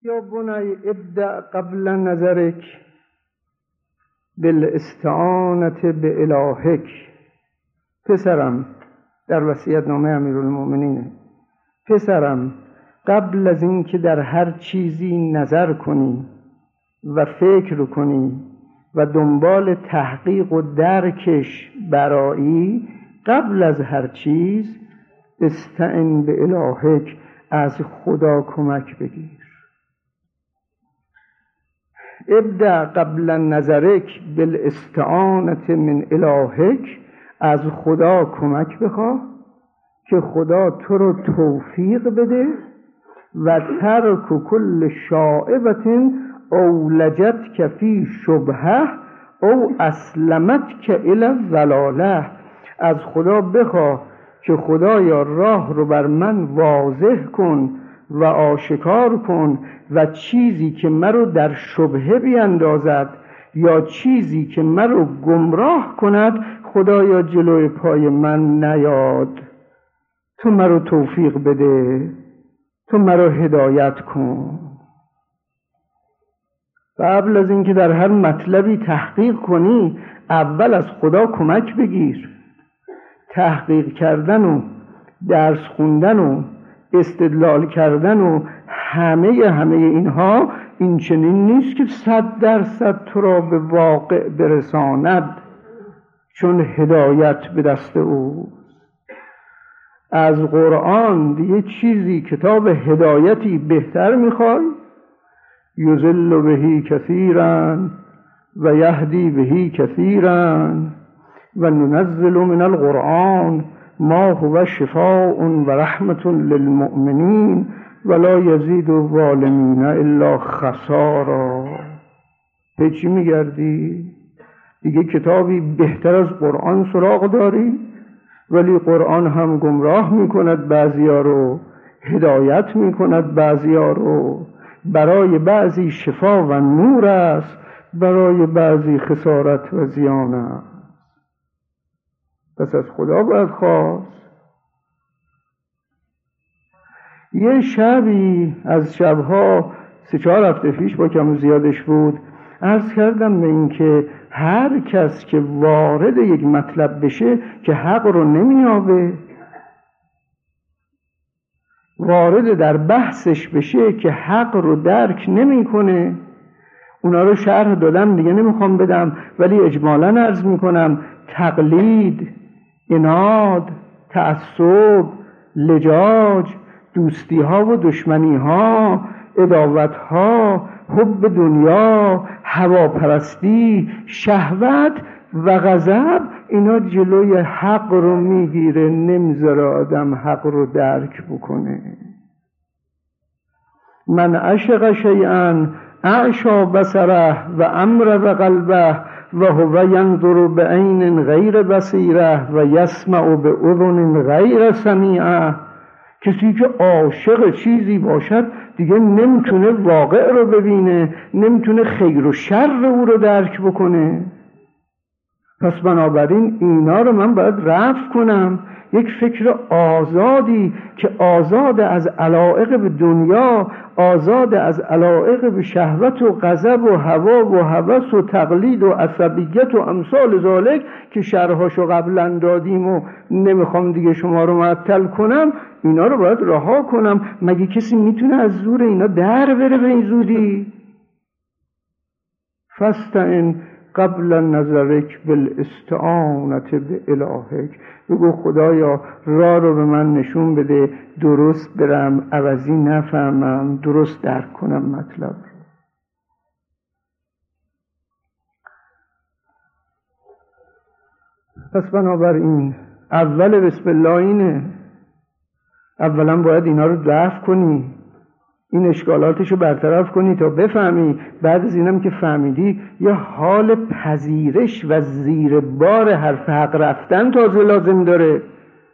یا بنی ابدأ قبل نظرک بالاستعانة بإلهک. پسرم، در وصیت‌نامه امیرالمؤمنینه، پسرم قبل از این که در هر چیزی نظر کنی و فکر کنی و دنبال تحقیق و درکش برایی، قبل از هر چیز استعن به الهک، از خدا کمک بگیر. ابدأ قبل نظرک بالاستعانة من الهک، از خدا کمک بخواه که خدا تو رو توفیق بده و ترک کل شائبة اولجتک فی شبهه او اسلمتک الی الضلاله. از خدا بخواه که خدایا راه رو بر من واضح کن و آشکار کن و چیزی که مرا در شبهه بیندازد یا چیزی که مرا گمراه کند خدایا جلوی پای من نیاد. تو مرا توفیق بده، تو مرا هدایت کن. قبل از اینکه در هر مطلبی تحقیق کنی اول از خدا کمک بگیر. تحقیق کردن و درس خوندن و استدلال کردن و همه اینها این چنین نیست که 100% تو را به واقع برساند، چون هدایت به دست او. از قرآن دیگه چیزی کتاب هدایتی بهتر میخوای؟ یضل به کثیرا و یهدی به کثیرا و ننزل من القرآن ما هو شفاء و رحمة للمؤمنین ولا یزید الظالمین الا خسارا. به چی میگردی؟ دیگه کتابی بهتر از قرآن سراغ داری؟ ولی قرآن هم گمراه میکند بعضیا رو، هدایت میکند بعضیا رو. برای بعضی شفا و نور است، برای بعضی خسارت و زیان است. پس از خدا باید خواست. یه شبی از شبها 3-4 هفته پیش با کم و زیادش بود، عرض کردم به این که هر کس که وارد یک مطلب بشه که حق رو نمیابه، وارد در بحثش بشه که حق رو درک نمیکنه. اونا رو شرح دادم دیگه نمیخوام بدم، ولی اجمالاً عرض میکنم تقلید، عناد، تعصب، لجاج، دوستی ها و دشمنی ها، عداوت ها، حب دنیا، هواپرستی، شهوت و غضب، اینا جلوی حق رو میگیره، نمیذاره آدم حق رو درک بکنه. من عشق شیئا اعشا بصره و امرض قلبه و هو ینظر بعین غیر بصیره و یسمع باذن غیر سمیعه. کسی که عاشق چیزی باشد دیگه نمیتونه واقع رو ببینه، نمیتونه خیر و شر او رو درک بکنه. پس بنابراین اینا رو من باید رفع کنم. یک فکر آزادی که آزاد از علایق به دنیا، آزاد از علایق به شهوت و غضب و هوا و هوس و تقلید و عصبیت و امثال ذالک که شرحاشو قبلا دادیم و نمیخوام دیگه شما رو معطل کنم. اینا رو باید رها کنم. مگه کسی میتونه از زور اینا در بره به این زودی؟ فاستعن قبل نظرک بالاستعانة بالهک. بگو خدایا راه رو به من نشون بده، درست برم، عوضی نفهمم، درست درک کنم مطلب. پس بنابراین اول بسم الله اینه، اولا باید اینا رو دفع کنی، این اشکالاتشو برطرف کنی تا بفهمی. بعد از اینم که فهمیدی یه حال پذیرش و زیر بار حرف حق رفتن تازه لازم داره.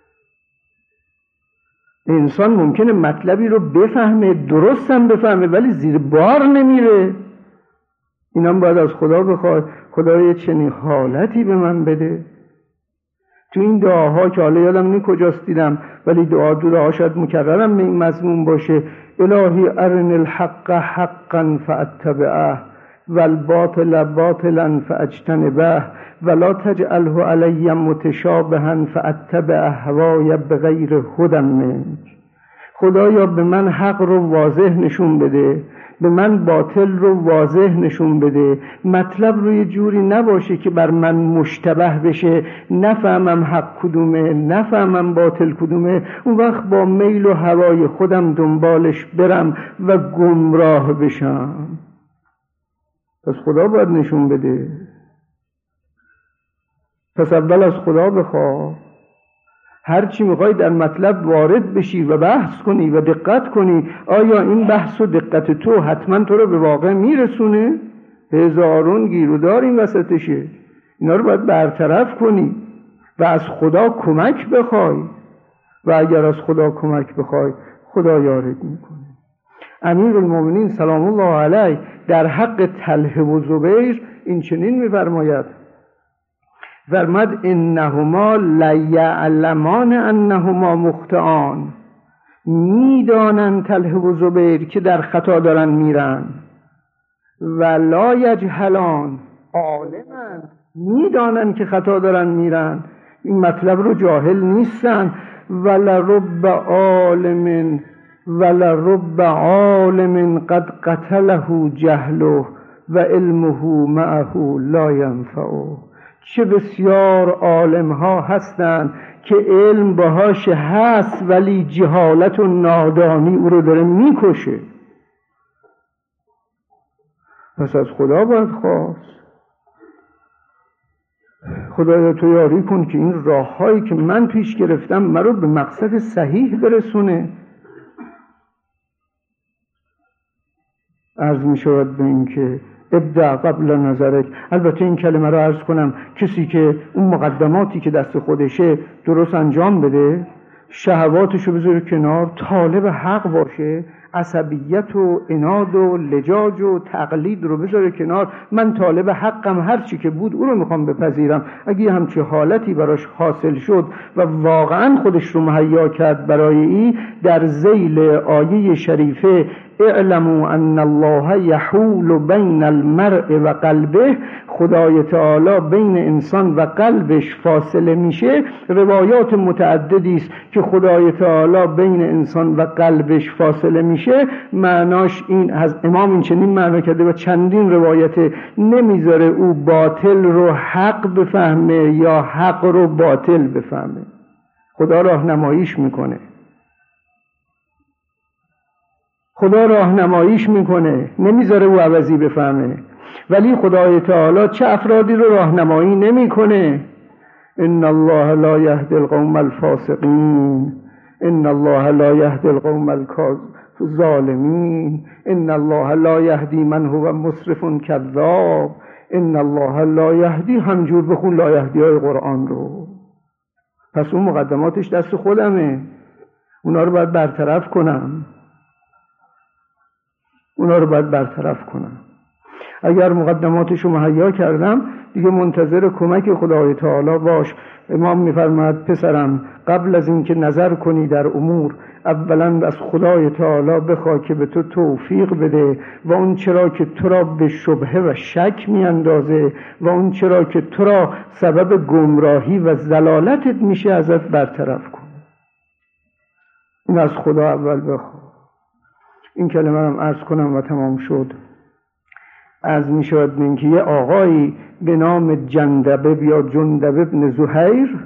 انسان ممکنه مطلبی رو بفهمه، درست هم بفهمه، ولی زیر بار نمیره. اینم باید از خدا بخواد خدای چنین حالتی به من بده. تو این دعاها که حالا یادم نی کجاست دیدم، ولی دعا شاید مکررم به این مضمون باشه، الهی ارن الحق حقا فاتبعه والباطل باطلا فاجتنبه ولا تجعله علی متشابها فاتبع اهوای بغیر هدی منک. خدایا به من حق رو واضح نشون بده، به من باطل رو واضح نشون بده. مطلب رو یه جوری نباشه که بر من مشتبه بشه، نفهمم حق کدومه، نفهمم باطل کدومه، اون وقت با میل و هوای خودم دنبالش برم و گمراه بشم. پس خدا باید نشون بده. پس اول از خدا بخواه. هر چی میخوای در مطلب وارد بشی و بحث کنی و دقت کنی، آیا این بحث و دقت تو حتما تو رو به واقع میرسونه؟ هزارون گیرودار این وسطشه. اینا رو باید برطرف کنی و از خدا کمک بخوای، و اگر از خدا کمک بخوای خدا یارت میکنه. امیرالمومنین سلام الله علیه در حق طلحه و زبیر این چنین میفرماید، فرمود انهما لیعلمان انهما مخطئان، میدانند طلحه و زبیر که در خطا دارن میرن، و لا یجهلان، عالمن، میدانند که خطا دارن میرن، این مطلب رو جاهل نیستن. ولرب عالم قد قتله جهله و علمه معه لا ینفعه. چه بسیار عالم ها هستند که علم باهاش هست ولی جهالت و نادانی او رو داره میکشه. پس از خدا باید خواست. خدایا تو یاری کن که این راه هایی که من پیش گرفتم مرا به مقصد صحیح برسونه. عرض می شود به این که ابدع قبل نظرک. البته این کلمه رو عرض کنم، کسی که اون مقدماتی که دست خودشه درست انجام بده، شهواتشو بذاره کنار، طالب حق باشه، عصبیت و عناد و لجاج و تقلید رو بذاره کنار، من طالب حقم، هر چی که بود او رو میخوام بپذیرم. اگه همچه حالتی براش حاصل شد و واقعا خودش رو مهیا کرد برای این، در ذیل آیه شریفه اعلموا ان الله یحول بین المرء و قلبه، خدای تعالی بین انسان و قلبش فاصله میشه. روایات متعددی است که خدای تعالی بین انسان و قلبش فاصله میشه، معناش این از امام این چنین معنی کرده و چندین روایت، نمیذاره او باطل رو حق بفهمه یا حق رو باطل بفهمه. خدا راهنماییش میکنه، خدا راهنماییش میکنه، نمیذاره او عوضی بفهمه. ولی خدای تعالی چه افرادی رو راهنمایی نمیکنه؟ ان الله لا یهدی القوم الفاسقین، ان الله لا یهدی القوم الظالمین، ان الله لا یهدی من هو مسرف کذاب، ان الله لا یهدی، همجور بخون لا یهدی های قرآن رو. پس اون مقدماتش دست خودمه، اونا رو باید برطرف کنم، اونا رو باید برطرف کنم. اگر مقدماتش رو مهیا کردم دیگه منتظر کمک خدای تعالی باش. امام میفرماید پسرم قبل از این که نظر کنی در امور، اولا از خدای تعالی بخواه که به تو توفیق بده و اون چرا که تو را به شبهه و شک میاندازه و اون چرا که تو را سبب گمراهی و ضلالتت میشه ازت برطرف کن. این از خدا اول بخواه. این کلمه رو عرض کنم و تمام شد. عرض می شود به اینکه یه آقایی به نام جندبه یا جندبه ابن زهیر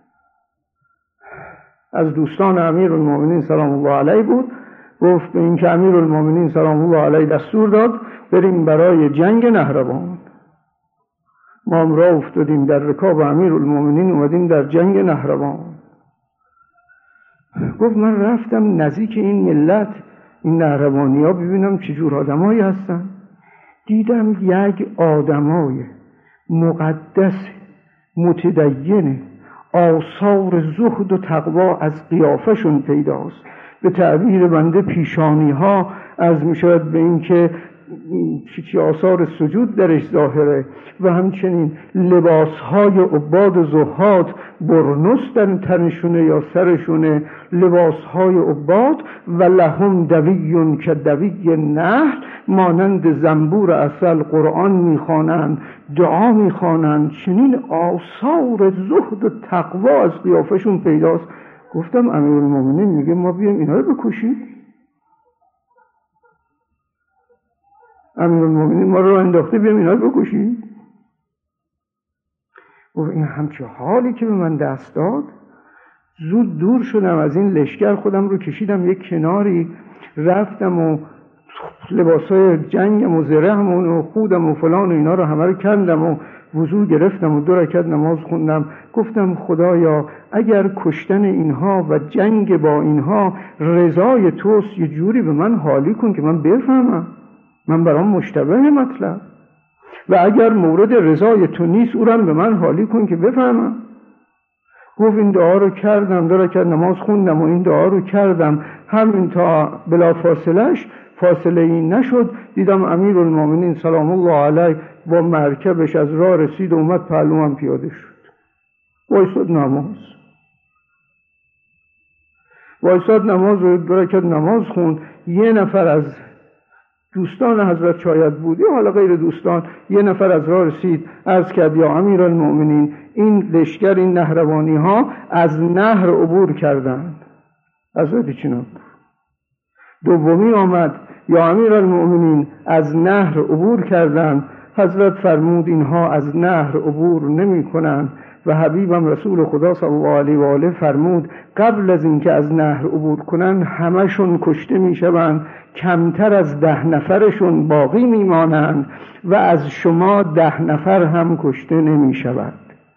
از دوستان امیرالمومنین سلام الله علیه بود. گفت به اینکه امیرالمومنین سلام الله علیه دستور داد بریم برای جنگ نهروان. ما هم راه افتادیم در رکاب امیرالمومنین، اومدیم در جنگ نهروان. گفت من رفتم نزدیک این ملت، این نهروانی ها، ببینم چجور آدمایی هستن. دیدم یک آدمای مقدس متدین، آثار زهد و تقوا از قیافشون پیداست. به تعبیر بنده پیشانی ها از می شود به این که چی آثار سجود درش ظاهره و همچنین لباسهای عباد و زهاد برنس در تنشونه یا سرشونه، لباسهای عباد و لهم دویون که دوی نحل، مانند زنبور عسل قرآن میخوانند، دعا میخوانند، چنین آثار زهد و تقوا از قیافشون پیداست. گفتم امیرالمومنین میگه ما بیایم اینا رو بکشیم؟ امیرالمومنین ما رو انداخته بیایم اینا رو بکشیم؟ و این همچه حالی که به من دست داد، زود دور شدم از این لشکر، خودم رو کشیدم یک کناری، رفتم و لباسای جنگم و زرهم و خودم و فلان و اینا رو همه رو کندم و وضو گرفتم و 2 رکعت نماز خوندم. گفتم خدایا اگر کشتن اینها و جنگ با اینها رضای توست، یه جوری به من حالی کن که من بفهمم، من برام مشتبه مطلب، و اگر مورد رضای تو نیست او رو به من حالی کن که بفهمم. گفت این دعا رو کردم، 2 رکعت نماز خوندم و این دعا رو کردم، همین تا بلا فاصله این نشد، دیدم امیرالمومنین سلام الله علیه با مرکبش از راه رسید و اومد پهلوم پیاده شد. وایساد نماز رو 2 رکعت نماز خوند. یه نفر از دوستان حضرت شاید بود یا حالا غیر دوستان، یه نفر از راه رسید، عرض کرد یا امیرالمومنین این لشکر، این نهروانی ها از نهر عبور کردند. حضرت چنان دومی آمد یا امیرالمومنین از نهر عبور کردند. حضرت فرمود اینها از نهر عبور نمی کنند و حبیبم رسول خدا صلی الله علیه و آله فرمود قبل از اینکه از نهر عبور کنند همشون کشته می شوند، کمتر از 10 نفرشون باقی می مانند و از شما 10 نفر هم کشته نمی شود.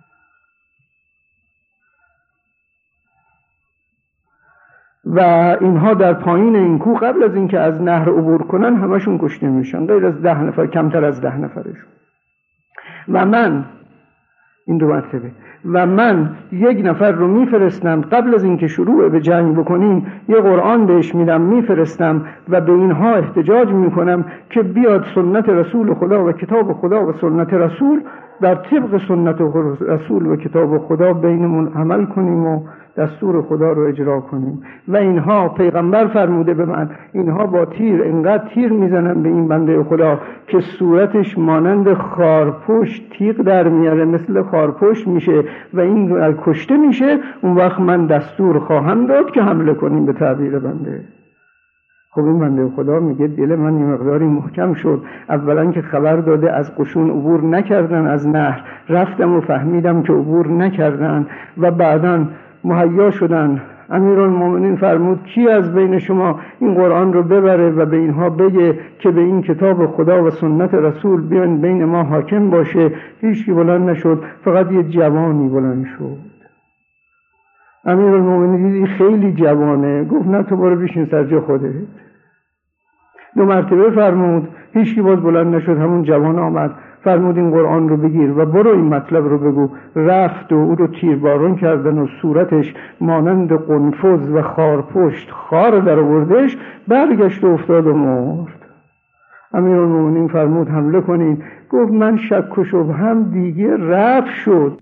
و اینها در پایین این کوه قبل از اینکه از نهر عبور کنن همشون کشته میشن، غیر از 10 نفر، کمتر از 10 نفرشون. و من این 2 مرتبه و من 1 نفر رو میفرستم قبل از اینکه شروع به جنگ بکنیم، یه قرآن بهش میدم میفرستم و به اینها احتجاج میکنم که بیاد سنت رسول خدا و کتاب خدا و سنت رسول، در طبق سنت رسول و کتاب خدا بینمون عمل کنیم و دستور خدا رو اجرا کنیم. و اینها پیغمبر فرموده به من، اینها با تیر انقدر تیر میزنن به این بنده خدا که صورتش مانند خارپشت تیغ در میاره، مثل خارپشت میشه و این کشته میشه. اون وقت من دستور خواهم داد که حمله کنیم به تعبیر بنده. خب این بنده خدا میگه دل من یه مقداری محکم شد. اولا که خبر داده از قشون عبور نکردن از نهر، رفتم و فهمیدم که عبور نکردن و بعداً مهیا شدن. امیرالمومنین فرمود کی از بین شما این قرآن رو ببره و به اینها بگه که به این کتاب خدا و سنت رسول بیان بین ما حاکم باشه. هیچکی بلند نشد، فقط یه جوانی بلند شد. امیرالمومنین دیدی خیلی جوانه، گفت نه تو برو بشین سر جای خودت. 2 مرتبه فرمود، هیچکی باز بلند نشد. همون جوان آمد فرمود این قرآن رو بگیر و برو این مطلب رو بگو. رفت و او رو تیرباران کردن و صورتش مانند قنفذ و خارپشت خار در آوردش، برگشت و افتاد و مرد. امیرالمومنین فرمود حمله کنین. گفت من شک و شبهه‌ام دیگه رفع شد.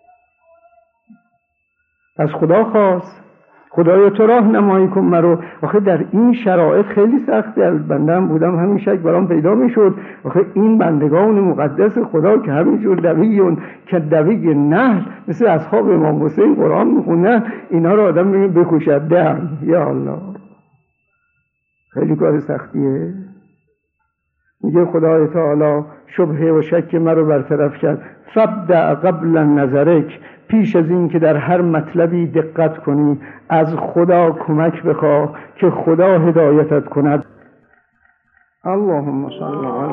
از خدا خواست خدایا تو راه نمایی کن مرا. آخه در این شرایط خیلی سخته، بنده هم بودم همین شک برام پیدا میشد. آخه این بندگان مقدس خدا که همینجور دویون که دوی نحل مثل اصحاب امام حسین قرآن میخونن، اینا رو آدم میگه بکشد دم. یا الله خیلی کار سختیه. میگه خدای تعالی شبهه و شک مرا برطرف کرد. فبدأ قبل نظرک، پیش از این که در هر مطلبی دقت کنی از خدا کمک بخواه که خدا هدایتت کند. اللهم صل علی